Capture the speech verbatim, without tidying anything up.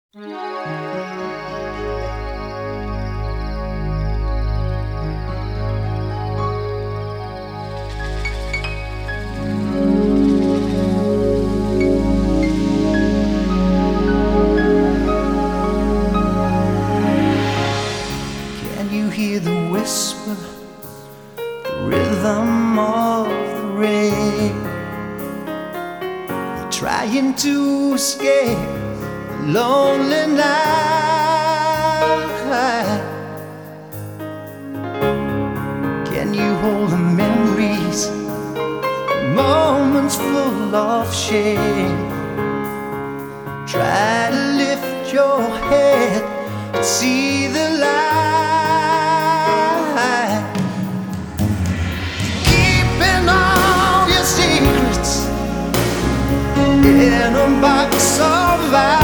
Can you hear the whisper, the rhythm of the rain? You're trying to escape the lonely night. Can you hold the memories, the moments full of shame? Try to lift your head and see the light. Keeping all your secrets in a box of ice.